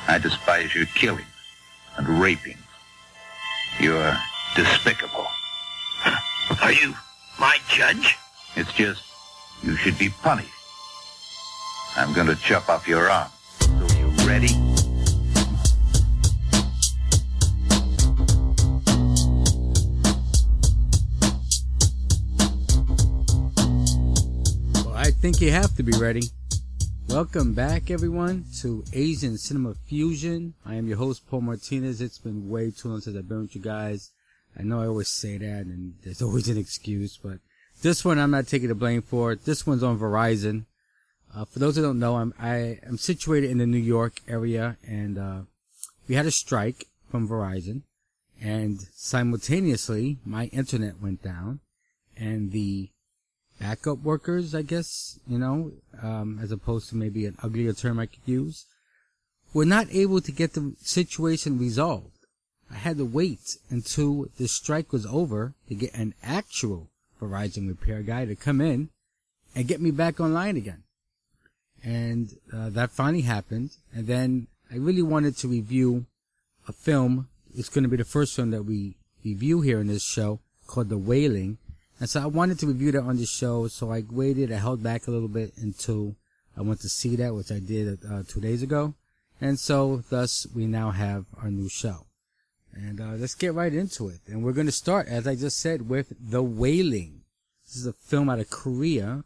I despise your killing and raping. You're despicable. Are you my judge? It's just, you should be punished. I'm going to chop off your arm. So you ready? Well, I think you have to be ready. Welcome back, everyone, to Asian Cinema Fusion. I am your host, Paul Martinez. It's been way too long since I've been with you guys. I know I always say that, and there's always an excuse, but this one I'm not taking the blame for. This one's on Verizon. For those who don't know, I am situated in the New York area, and we had a strike from Verizon, and simultaneously, my internet went down, and the backup workers, I guess, as opposed to maybe an uglier term I could use, were not able to get the situation resolved. I had to wait until the strike was over to get an actual Verizon repair guy to come in and get me back online again. And that finally happened. And then I really wanted to review a film. It's going to be the first film that we review here in this show, called The Wailing. And so I wanted to review that on the show, so I waited. I held back a little bit until I went to see that, which I did 2 days ago. And so, thus, we now have our new show. And let's get right into it. And we're going to start, as I just said, with The Wailing. This is a film out of Korea,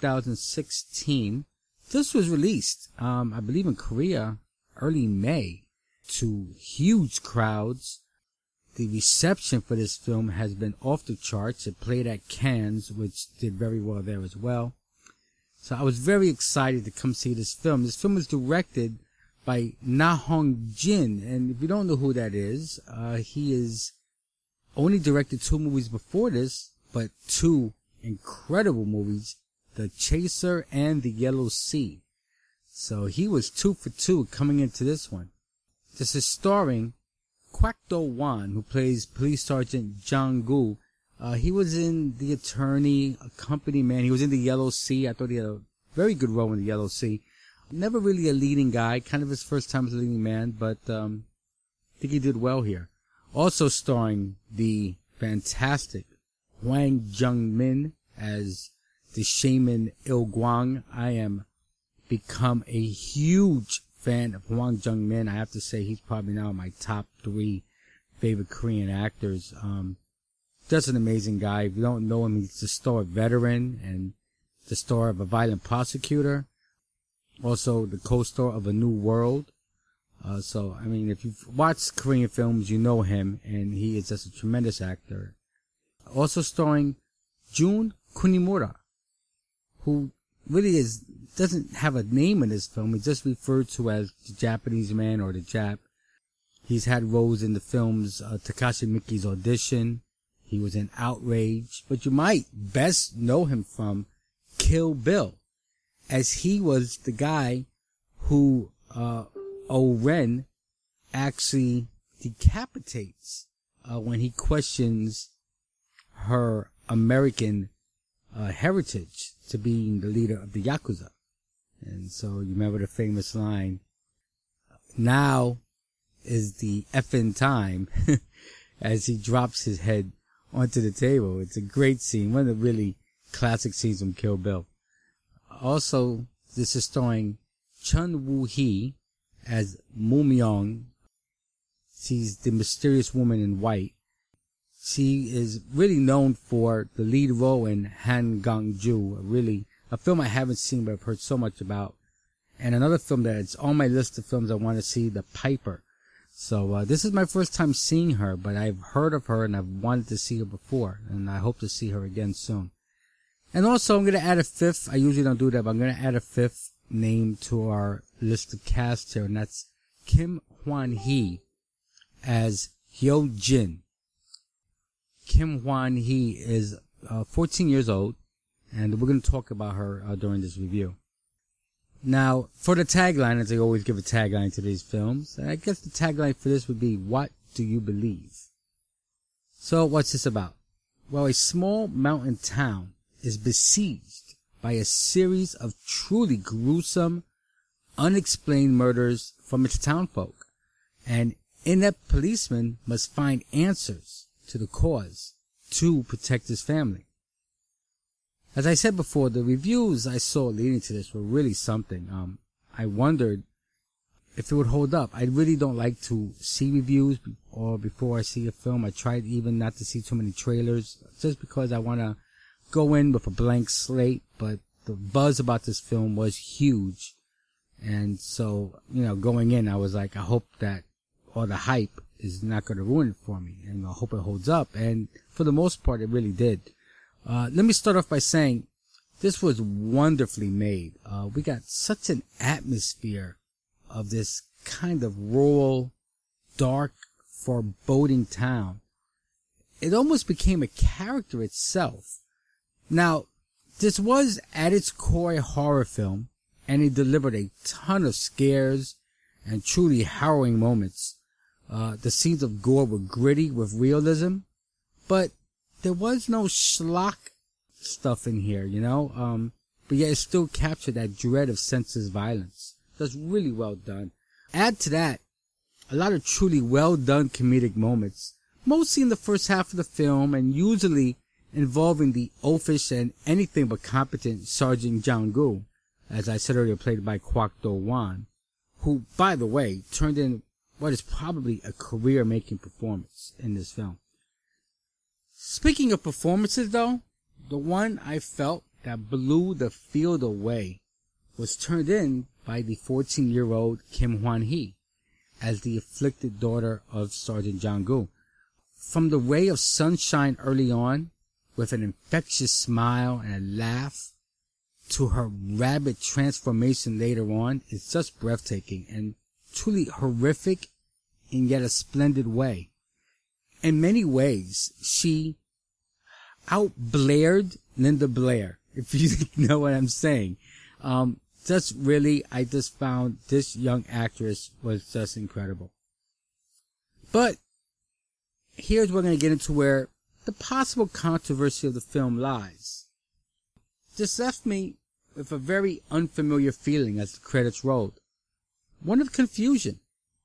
2016. This was released, I believe in Korea, early May, to huge crowds. The reception for this film has been off the charts. It played at Cannes, which did very well there as well. So I was very excited to come see this film. This film was directed by Na Hong Jin, and if you don't know who that is, he has only directed 2 movies before this, but 2 incredible movies, The Chaser and The Yellow Sea. So he was 2 for 2 coming into this one. This is starring Kwak Do-won, who plays Police Sergeant Jang-gu. He was in The Attorney, A Company Man. He was in The Yellow Sea. I thought he had a very good role in The Yellow Sea. Never really a leading guy, kind of his first time as a leading man, but I think he did well here. Also starring the fantastic Hwang Jung-min as the shaman Il Gwang. I am become a huge fan of Hwang Jung-min. I have to say he's probably now my top 3 favorite Korean actors. Just an amazing guy. If you don't know him, he's the star veteran and the star of A Violent Prosecutor. Also the co-star of A New World. So, I mean, if you've watched Korean films, you know him, and he is just a tremendous actor. Also starring Jun Kunimura, who really doesn't have a name in this film. He's just referred to as the Japanese man or the Jap. He's had roles in the films Takashi Miike's Audition. He was in Outrage. But you might best know him from Kill Bill, as he was the guy who O-Ren actually decapitates when he questions her American heritage to being the leader of the Yakuza. And so you remember the famous line, "Now is the effing time," as he drops his head onto the table. It's a great scene, one of the really classic scenes from Kill Bill. Also, this is starring Chun Woo-hee as Moo Myung. She's the mysterious woman in white. She is really known for the lead role in Han Gang-ju, a film I haven't seen but I've heard so much about. And another film that's on my list of films I want to see, The Piper. So this is my first time seeing her, but I've heard of her and I've wanted to see her before, and I hope to see her again soon. And also I'm going to add a 5th, I usually don't do that, but I'm going to add a 5th name to our list of cast here, and that's Kim Hwan-hee as Hyo Jin. Kim Hwan-hee is 14 years old, and we're going to talk about her during this review. Now, for the tagline, as I always give a tagline to these films, I guess the tagline for this would be, "What do you believe?" So, what's this about? Well, a small mountain town is besieged by a series of truly gruesome, unexplained murders from its townfolk, and inept policemen must find answers to the cause to protect his family. As I said before, the reviews I saw leading to this were really something. I wondered if it would hold up. I really don't like to see reviews or before I see a film. I tried even not to see too many trailers just because I want to go in with a blank slate, but the buzz about this film was huge. And so, going in, I was like, I hope that all the hype is not going to ruin it for me, and I hope it holds up. And for the most part, it really did. Let me start off by saying this was wonderfully made. We got such an atmosphere of this kind of rural, dark, foreboding town. It almost became a character itself. Now, this was at its core a horror film, and it delivered a ton of scares and truly harrowing moments. The scenes of gore were gritty with realism, but there was no schlock stuff in here, but yet it still captured that dread of senseless violence. That's really well done. Add to that a lot of truly well done comedic moments, mostly in the first half of the film and usually involving the oafish and anything but competent Sergeant Jang-gu, as I said earlier, played by Kwak Do-wan, who, by the way, turned in what is probably a career-making performance in this film. Speaking of performances, though, the one I felt that blew the field away was turned in by the 14-year-old Kim Hwan-hee as the afflicted daughter of Sergeant Jang-gu. From the ray of sunshine early on, with an infectious smile and a laugh, to her rabid transformation later on, it's just breathtaking and truly horrific in yet a splendid way. In many ways, she out-Blaired Linda Blair, if you know what I'm saying. I just found this young actress was just incredible. But here's where we're going to get into where the possible controversy of the film lies. This left me with a very unfamiliar feeling as the credits rolled. One of confusion.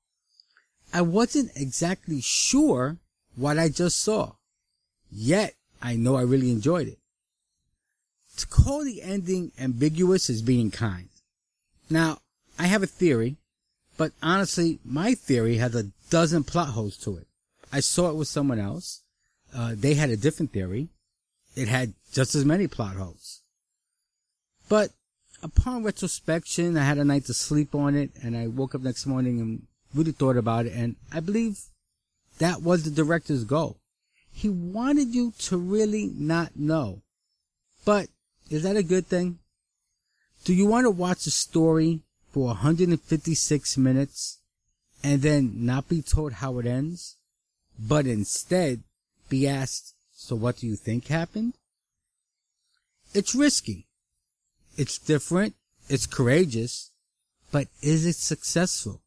I wasn't exactly sure what I just saw, yet I know I really enjoyed it. To call the ending ambiguous is being kind. Now, I have a theory, but honestly, my theory has a dozen plot holes to it. I saw it with someone else. They had a different theory. It had just as many plot holes. But upon retrospection, I had a night to sleep on it, and I woke up next morning and really thought about it, and I believe that was the director's goal. He wanted you to really not know. But is that a good thing? Do you want to watch a story for 156 minutes and then not be told how it ends, but instead be asked, so what do you think happened? It's risky. It's different. It's courageous. But is it successful?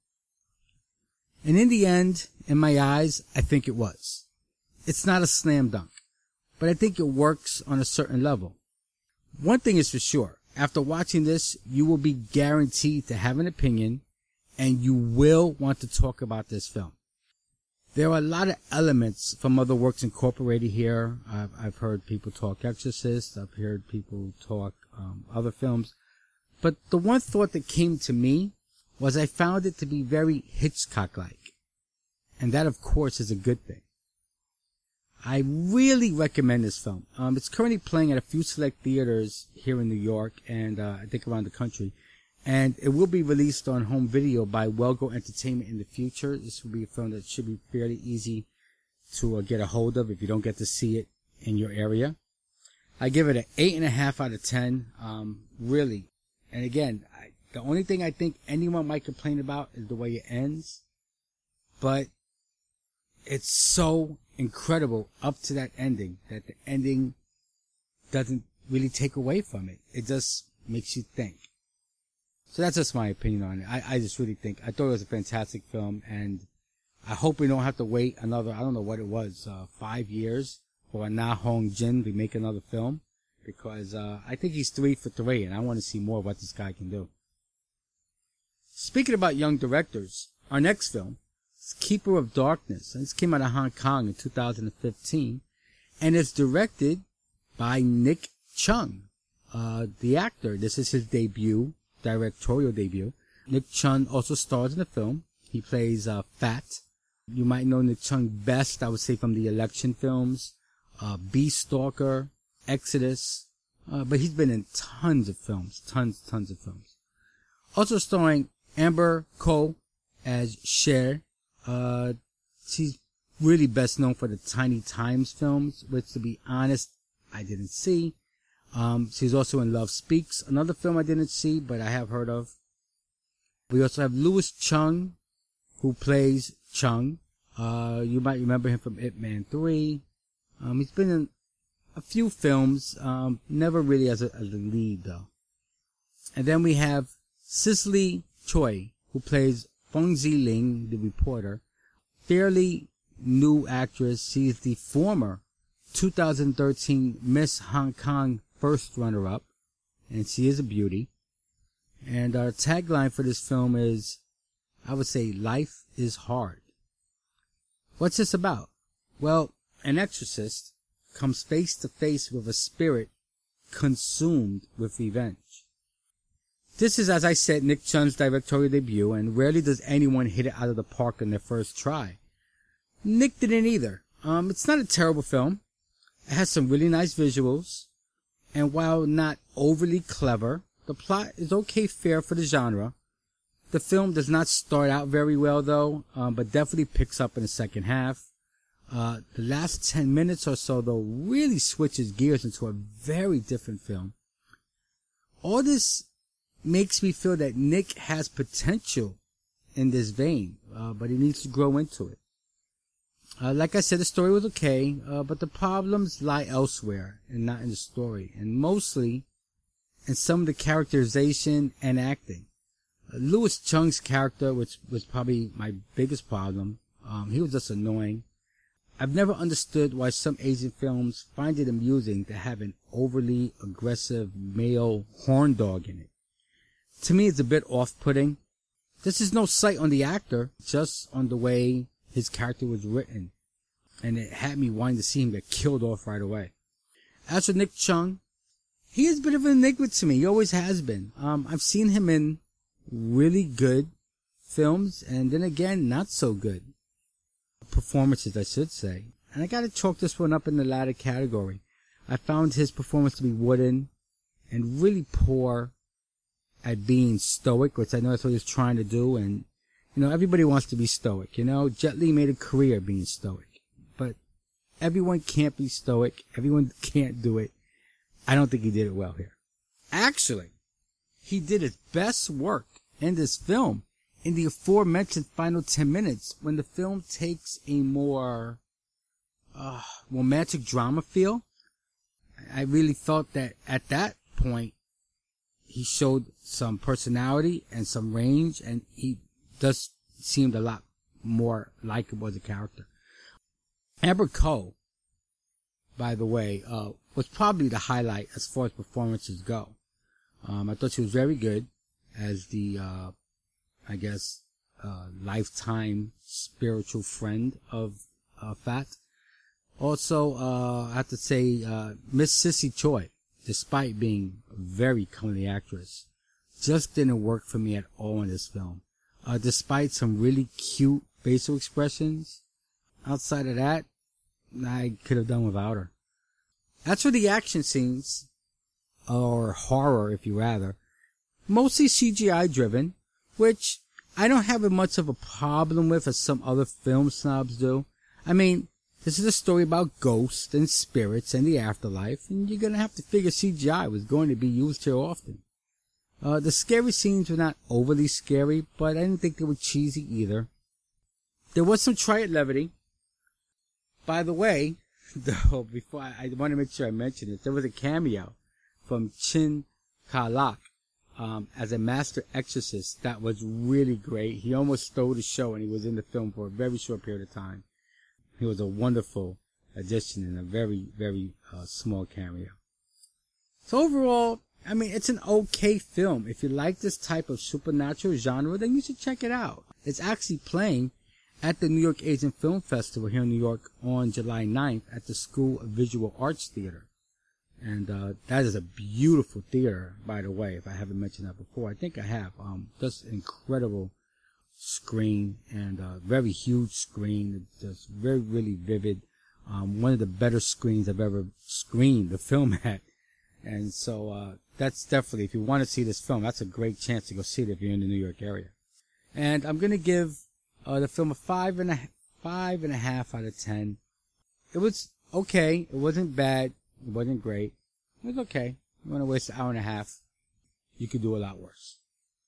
And in the end, in my eyes, I think it was. It's not a slam dunk, but I think it works on a certain level. One thing is for sure, after watching this, you will be guaranteed to have an opinion, and you will want to talk about this film. There are a lot of elements from other works incorporated here. I've heard people talk Exorcist. I've heard people talk other films. But the one thought that came to me was I found it to be very Hitchcock-like. And that, of course, is a good thing. I really recommend this film. It's currently playing at a few select theaters here in New York and I think around the country. And it will be released on home video by Wellgo Entertainment in the future. This will be a film that should be fairly easy to get a hold of if you don't get to see it in your area. I give it an 8.5 out of 10. Really. And again, the only thing I think anyone might complain about is the way it ends. But it's so incredible up to that ending that the ending doesn't really take away from it. It just makes you think. So that's just my opinion on it. I just really think, I thought it was a fantastic film, and I hope we don't have to wait another, I don't know what it was, 5 years for Na Hong Jin to make another film, because I think he's 3 for 3, and I want to see more of what this guy can do. Speaking about young directors, our next film is Keeper of Darkness. This came out of Hong Kong in 2015, and it's directed by Nick Chung, the actor. This is his debut, directorial debut. Nick Chung also stars in the film. He plays Fat. You might know Nick Chung best, I would say, from the election films, Beast Stalker, Exodus, but he's been in tons of films, tons of films. Also starring Amber Ko as Cher. She's really best known for the Tiny Times films, which, to be honest, I didn't see. She's also in Love Speaks, another film I didn't see, but I have heard of. We also have Louis Chung, who plays Chung. You might remember him from Ip Man 3. He's been in a few films, never really as a lead, though. And then we have Cicely Choi, who plays Feng Ziling, the reporter. Fairly new actress. She's the former 2013 Miss Hong Kong first runner-up, and she is a beauty. And our tagline for this film is, I would say, life is hard. What's this about? Well, an exorcist comes face to face with a spirit consumed with revenge. This is, as I said, Nick Chung's directorial debut, and rarely does anyone hit it out of the park in their first try. Nick didn't either. It's not a terrible film. It has some really nice visuals, and while not overly clever, the plot is okay fare for the genre. The film does not start out very well, though, but definitely picks up in the second half. The last 10 minutes or so, though, really switches gears into a very different film. All this makes me feel that Nick has potential in this vein, but he needs to grow into it. Like I said, the story was okay, but the problems lie elsewhere and not in the story, and mostly in some of the characterization and acting. Louis Chung's character, which was probably my biggest problem, he was just annoying. I've never understood why some Asian films find it amusing to have an overly aggressive male horn dog in it. To me, it's a bit off-putting. This is no slight on the actor, just on the way his character was written, and it had me wanting to see him get killed off right away. As for Nick Chung, he is a bit of an enigma to me. He always has been. I've seen him in really good films, and then again, not so good performances, I should say. And I gotta chalk this one up in the latter category. I found his performance to be wooden and really poor at being stoic, which I know that's what he was trying to do, and everybody wants to be stoic. Jet Li made a career being stoic, but everyone can't be stoic. Everyone can't do it. I don't think he did it well here. Actually, he did his best work in this film in the aforementioned final 10 minutes, when the film takes a more romantic drama feel. I really felt that at that point he showed some personality and some range, and he just seemed a lot more likable as a character. Amber Ko, by the way, was probably the highlight as far as performances go. I thought she was very good as the, lifetime spiritual friend of Fat. Also, I have to say, Miss Cicely Choi, despite being a very comely actress, just didn't work for me at all in this film. Despite some really cute facial expressions, outside of that, I could have done without her. As for the action scenes, or horror if you rather, mostly CGI driven, which I don't have much of a problem with as some other film snobs do. I mean, this is a story about ghosts and spirits and the afterlife, and you're gonna have to figure CGI was going to be used here often. The scary scenes were not overly scary, but I didn't think they were cheesy either. There was some triad levity. By the way, though, before I want to make sure I mention it, there was a cameo from Chin Ka Lak as a master exorcist that was really great. He almost stole the show, and he was in the film for a very short period of time. He was a wonderful addition in a very, very small cameo. So overall, I mean, it's an okay film. If you like this type of supernatural genre, then you should check it out. It's actually playing at the New York Asian Film Festival here in New York on July 9th at the School of Visual Arts Theater. And that is a beautiful theater, by the way, if I haven't mentioned that before. I think I have. Just incredible screen and very huge screen. It's just very, really vivid. One of the better screens I've ever screened the film at. And so that's definitely, if you want to see this film, that's a great chance to go see it if you're in the New York area. And I'm going to give the film a 5.5 out of 10. It was okay. It wasn't bad. It wasn't great. It was okay. You want to waste an hour and a half, you could do a lot worse.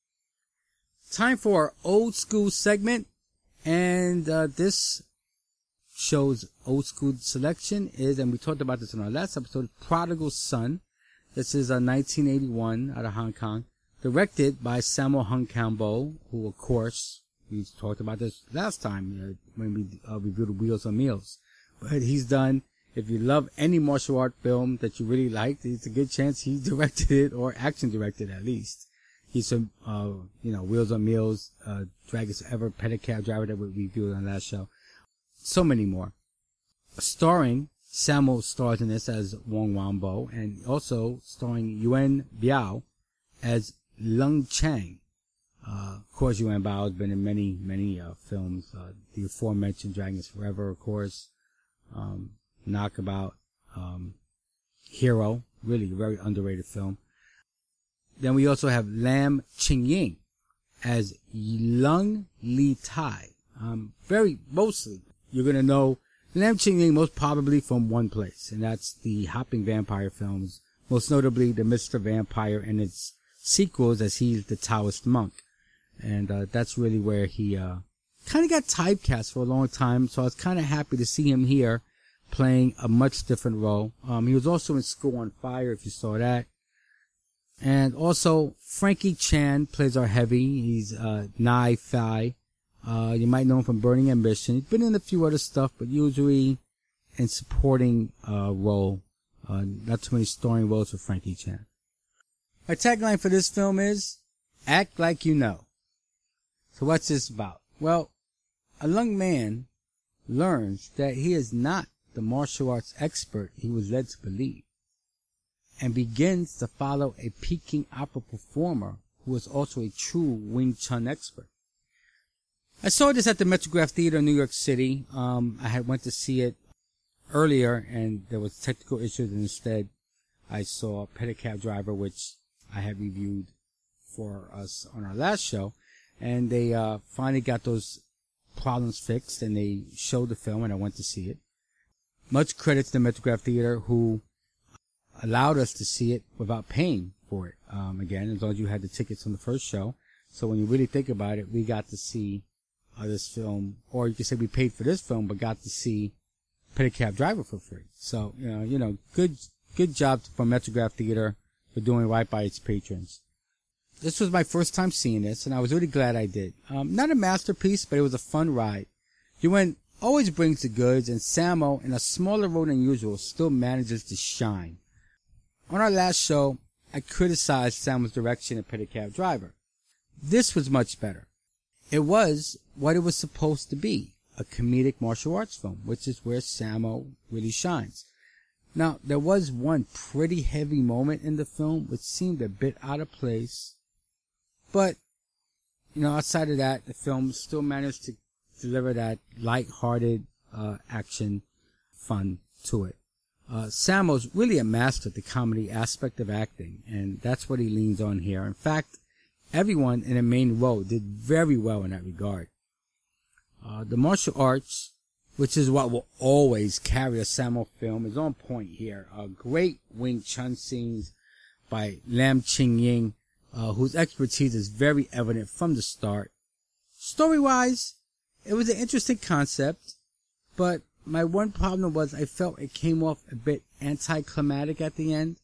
Time for our old school segment. And this show's old school selection is, and we talked about this in our last episode, Prodigal Son. This is 1981 out of Hong Kong. Directed by Sammo Hung Cambo, who, of course, we talked about this last time when we reviewed Wheels on Meals. But he's done, if you love any martial art film that you really liked, it's a good chance he directed it, or action directed at least. He's some, Wheels on Meals, Dragons Forever, Pedicab Driver that we reviewed on the last show. So many more. Starring, Sammo stars in this as Wong Wambo, and also starring Yuen Biao as Lung Chang. Of course, Yuen Biao has been in many, many films. The aforementioned Dragons Forever, of course. Knockabout. Hero. Really, very underrated film. Then we also have Lam Ching Ying as Lung Li Tai. Mostly, you're going to know Lam Ching Ying most probably from one place, and that's the Hopping Vampire films, most notably the Mr. Vampire and its sequels, as he's the Taoist monk. And that's really where he kind of got typecast for a long time, so I was kind of happy to see him here playing a much different role. He was also in School on Fire, if you saw that. And also, Frankie Chan plays our heavy. He's Nai Fai. You might know him from Burning Ambition. He's been in a few other stuff, but usually in supporting role. Not too many starring roles for Frankie Chan. My tagline for this film is, act like you know. So what's this about? Well, a young man learns that he is not the martial arts expert he was led to believe, and begins to follow a Peking opera performer who is also a true Wing Chun expert. I saw this at the Metrograph Theater in New York City. I had went to see it earlier, and there was technical issues, and instead I saw Pedicab Driver, which I had reviewed for us on our last show, and they finally got those problems fixed, and they showed the film, and I went to see it. Much credit to the Metrograph Theater, who allowed us to see it without paying for it. Again, as long as you had the tickets on the first show. So when you really think about it, we got to see this film, or you could say we paid for this film, but got to see Pedicab Driver for free. So, good job from Metrograph Theater for doing right by its patrons. This was my first time seeing this, and I was really glad I did. Not a masterpiece, but it was a fun ride. Yuen always brings the goods, and Sammo, in a smaller role than usual, still manages to shine. On our last show, I criticized Sammo's direction of Pedicab Driver. This was much better. It was what it was supposed to be, a comedic martial arts film, which is where Sammo really shines. Now, there was one pretty heavy moment in the film which seemed a bit out of place, but, outside of that, the film still managed to deliver that light-hearted action fun to it. Sammo's really a master at the comedy aspect of acting, and that's what he leans on here. In fact, everyone in the main role did very well in that regard. The martial arts, which is what will always carry a Sammo film, is on point here. Great Wing Chun scenes by Lam Ching Ying, whose expertise is very evident from the start. Story-wise, it was an interesting concept, but my one problem was I felt it came off a bit anticlimactic at the end.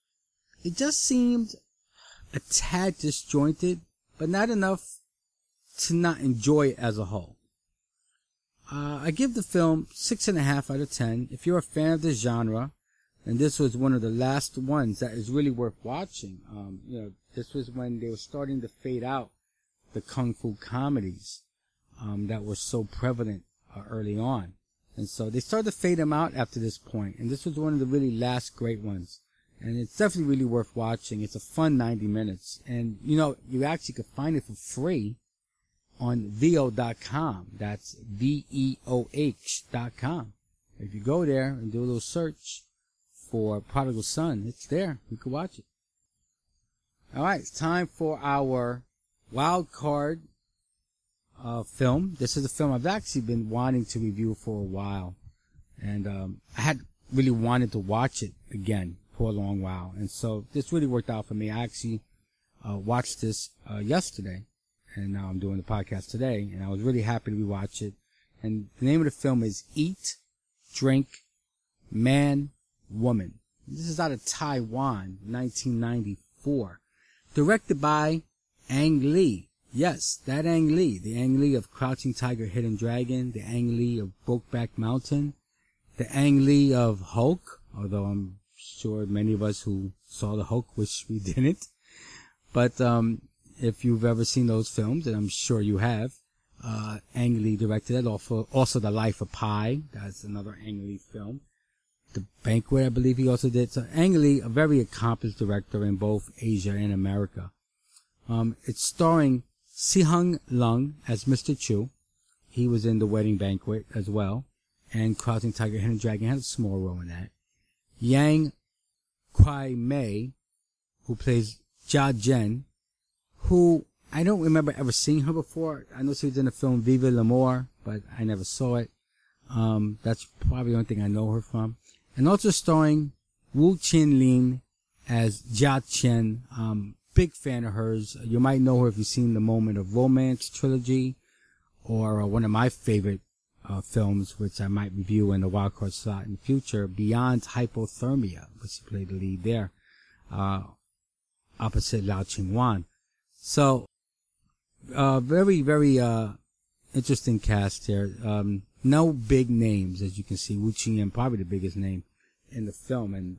It just seemed a tad disjointed, but not enough to not enjoy it as a whole. I give the film 6.5 out of 10. If you're a fan of the genre, And this was one of the last ones that is really worth watching. This was when they were starting to fade out the kung fu comedies that were so prevalent early on. And so they started to fade them out after this point. And this was one of the really last great ones. And it's definitely really worth watching. It's a fun 90 minutes. And, you actually could find it for free on Veo.com. That's VEOH.com. If you go there and do a little search for Prodigal Son, it's there. You can watch it. All right, it's time for our wild card film. This is a film I've actually been wanting to review for a while, and I had really wanted to watch it again for a long while, and so this really worked out for me. I actually watched this yesterday, and now I'm doing the podcast today, and I was really happy to rewatch it. And the name of the film is Eat, Drink, Man, Woman. This is out of Taiwan, 1994. Directed by Ang Lee. Yes, that Ang Lee. The Ang Lee of Crouching Tiger, Hidden Dragon. The Ang Lee of Brokeback Mountain. The Ang Lee of Hulk. Although I'm sure many of us who saw the Hulk wish we didn't. But if you've ever seen those films, and I'm sure you have, Ang Lee directed it. Also The Life of Pi. That's another Ang Lee film. The Banquet, I believe he also did. So Ang Lee, a very accomplished director in both Asia and America. It's starring Si-Hung Lung as Mr. Chu. He was in The Wedding Banquet as well. And Crouching Tiger, Hidden Dragon had a small role in that. Yang Kwai-mei, who plays Jia Jen, who I don't remember ever seeing her before. I know she was in the film Vive l'Amour, but I never saw it. That's probably the only thing I know her from. And also starring Wu Qinlin as Jia Chen. Big fan of hers. You might know her if you've seen the Moment of Romance trilogy, or one of my favorite films, which I might review in the wildcard slot in the future, Beyond Hypothermia, which she played the lead there, opposite Lao Ching-wan. So, very, very interesting cast here. No big names, as you can see. Wu Qinlin, probably the biggest name in the film, and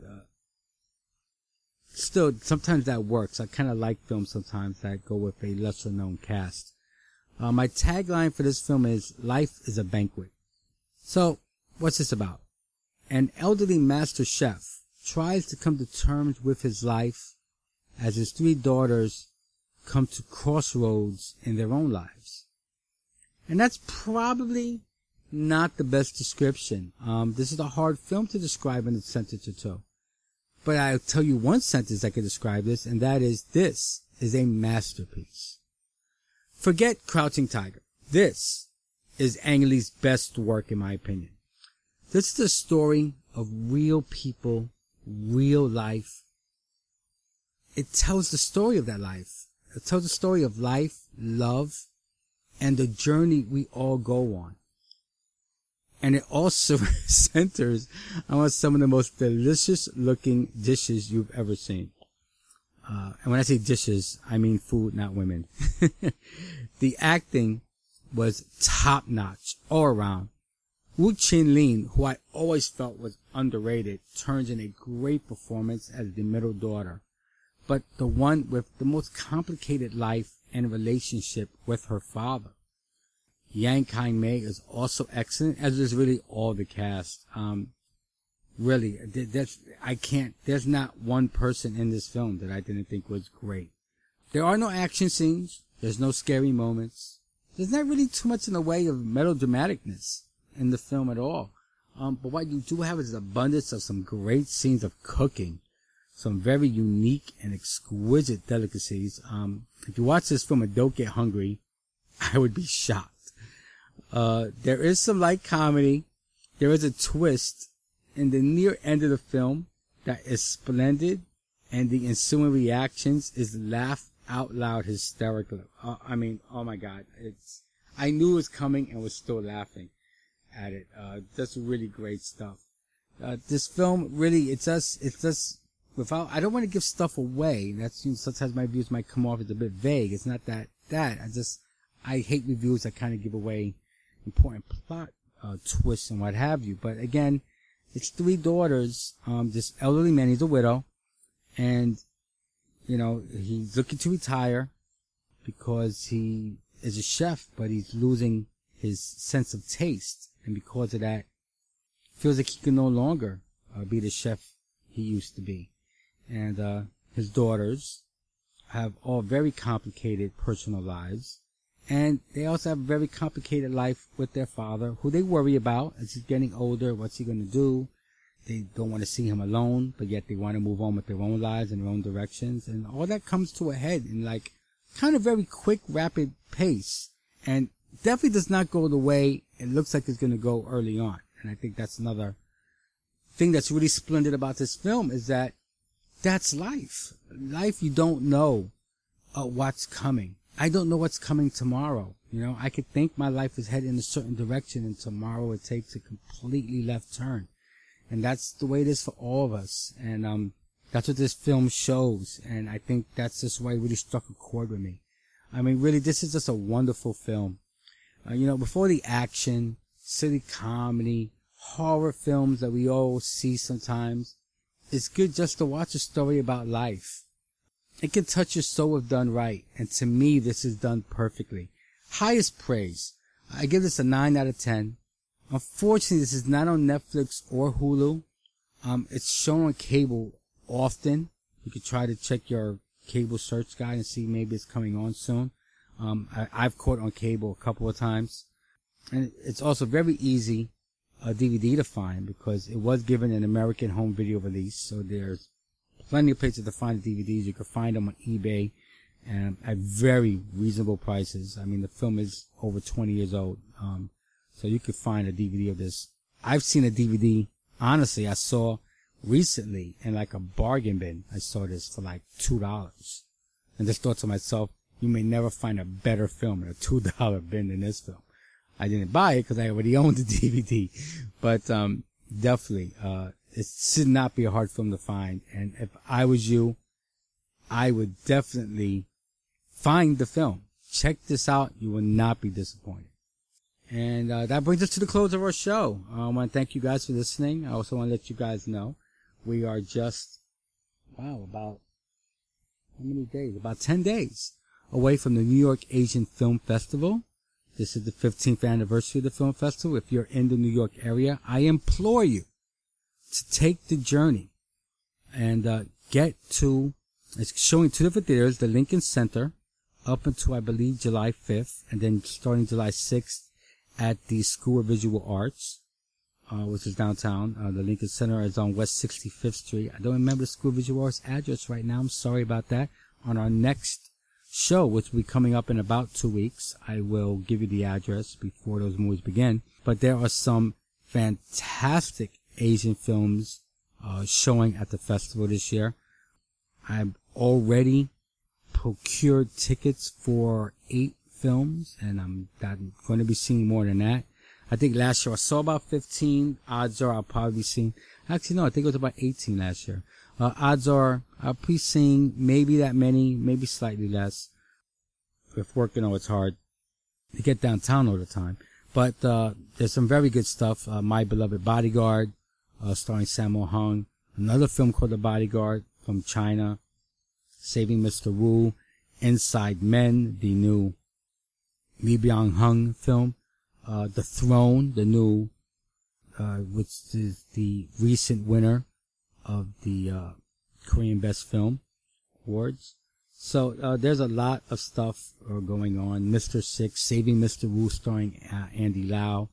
still, sometimes that works. I kind of like films sometimes that go with a lesser known cast. My tagline for this film is, Life is a Banquet. So, what's this about? An elderly master chef tries to come to terms with his life as his 3 daughters come to crossroads in their own lives. And that's probably not the best description. This is a hard film to describe in a sentence or two. But I'll tell you one sentence that can describe this, and that is, this is a masterpiece. Forget Crouching Tiger. This is Ang Lee's best work, in my opinion. This is a story of real people, real life. It tells the story of that life. It tells the story of life, love, and the journey we all go on. And it also centers on some of the most delicious looking dishes you've ever seen. And when I say dishes, I mean food, not women. The acting was top notch all around. Wu Qinlin, who I always felt was underrated, turns in a great performance as the middle daughter, but the one with the most complicated life and relationship with her father. Yang Kwai-mei is also excellent, as is really all the cast. Really, there's not one person in this film that I didn't think was great. There are no action scenes. There's no scary moments. There's not really too much in the way of melodramaticness in the film at all. But what you do have is an abundance of some great scenes of cooking. Some very unique and exquisite delicacies. If you watch this film and don't get hungry, I would be shocked. There is some light comedy. There is a twist in the near end of the film that is splendid, and the ensuing reactions is laugh out loud hysterical. I mean, oh my God. I knew it was coming and was still laughing at it. That's really great stuff. This film really, it's just, without, I don't want to give stuff away. That's, sometimes my views might come off as a bit vague. It's not that. I hate reviews that kind of give away important plot twists and what have you. But again, his 3 daughters, this elderly man, he's a widow, and, you know, he's looking to retire because he is a chef, but he's losing his sense of taste, and because of that, feels like he can no longer be the chef he used to be. And his daughters have all very complicated personal lives, and they also have a very complicated life with their father, who they worry about as he's getting older. What's he going to do? They don't want to see him alone, but yet they want to move on with their own lives and their own directions, and all that comes to a head in like kind of very quick, rapid pace, and definitely does not go the way it looks like it's going to go early on. And I think that's another thing that's really splendid about this film, is that that's life. Life, you don't know what's coming. I don't know what's coming tomorrow. You know, I could think my life is headed in a certain direction, and tomorrow it takes a completely left turn. And that's the way it is for all of us. And that's what this film shows. And I think that's just why it really struck a chord with me. I mean, really, this is just a wonderful film. You know, before the action, silly comedy, horror films that we all see sometimes, it's good just to watch a story about life. It can touch your soul if done right, and to me, this is done perfectly. Highest praise. I give this a 9 out of 10. Unfortunately, this is not on Netflix or Hulu. It's shown on cable often. You could try to check your cable search guide and see maybe it's coming on soon. I've caught on cable a couple of times. And it's also very easy DVD to find, because it was given an American home video release, so there's plenty of places to find the DVDs. You can find them on eBay at very reasonable prices. I mean, the film is over 20 years old, so you could find a DVD of this. I've seen a DVD, honestly, I saw recently in like a bargain bin. I saw this for like $2, and just thought to myself, you may never find a better film in a $2 bin than this film. I didn't buy it because I already owned the DVD, but definitely, it should not be a hard film to find. And if I was you, I would definitely find the film. Check this out. You will not be disappointed. And that brings us to the close of our show. I want to thank you guys for listening. I also want to let you guys know we are just, about how many days? About 10 days away from the New York Asian Film Festival. This is the 15th anniversary of the film festival. If you're in the New York area, I implore you to take the journey and get to, it's showing 2 different theaters, the Lincoln Center, up until, I believe, July 5th, and then starting July 6th at the School of Visual Arts, which is downtown. The Lincoln Center is on West 65th Street. I don't remember the School of Visual Arts address right now. I'm sorry about that. On our next show, which will be coming up in about 2 weeks, I will give you the address before those movies begin. But there are some fantastic Asian films showing at the festival this year. I've already procured tickets for 8 films, and I'm going to be seeing more than that. I think last year I saw about 15. Odds are I'll probably be seeing, actually no, I think it was about 18 last year. Odds are I'll be seeing maybe that many, maybe slightly less. With work, it's hard to get downtown all the time. But there's some very good stuff. My Beloved Bodyguard, starring Sammo Hung. Another film called The Bodyguard from China. Saving Mr. Wu. Inside Men, the new Lee Byung-hun film. The Throne, the new, which is the recent winner of the Korean Best Film Awards. So there's a lot of stuff going on. Mr. Six, Saving Mr. Wu, starring Andy Lau.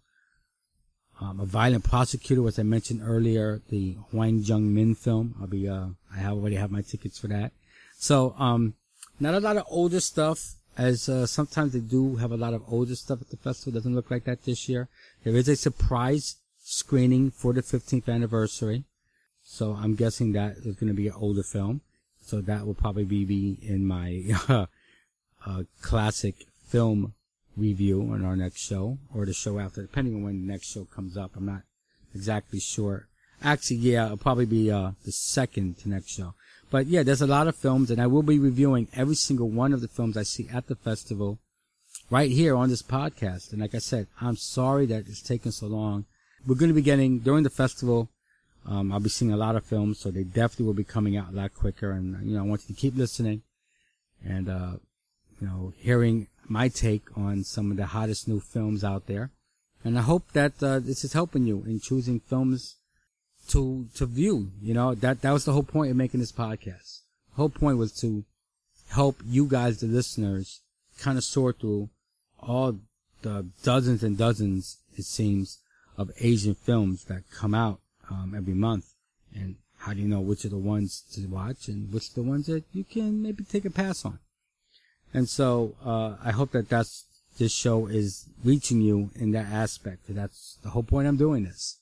A Violent Prosecutor, as I mentioned earlier, the Hwang Jung-min film. I already have my tickets for that. So not a lot of older stuff, as sometimes they do have a lot of older stuff at the festival. Doesn't look like that this year. There is a surprise screening for the 15th anniversary. So I'm guessing that is going to be an older film. So that will probably be in my classic film review on our next show, or the show after, depending on when the next show comes up. I'm not exactly sure. Actually, yeah, it'll probably be the second to next show. But yeah, there's a lot of films, and I will be reviewing every single one of the films I see at the festival right here on this podcast. And like I said, I'm sorry that it's taken so long. We're going to be getting, during the festival, I'll be seeing a lot of films, so they definitely will be coming out a lot quicker. And, you know, I want you to keep listening and, you know, hearing my take on some of the hottest new films out there. And I hope that, this is helping you in choosing films to view. You know, that was the whole point of making this podcast. The whole point was to help you guys, the listeners, kind of sort through all the dozens and dozens, it seems, of Asian films that come out every month. And how do you know which are the ones to watch and which are the ones that you can maybe take a pass on? And so I hope that this show is reaching you in that aspect. That's the whole point I'm doing this.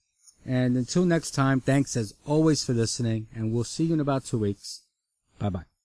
And until next time, thanks as always for listening, and we'll see you in about 2 weeks. Bye-bye.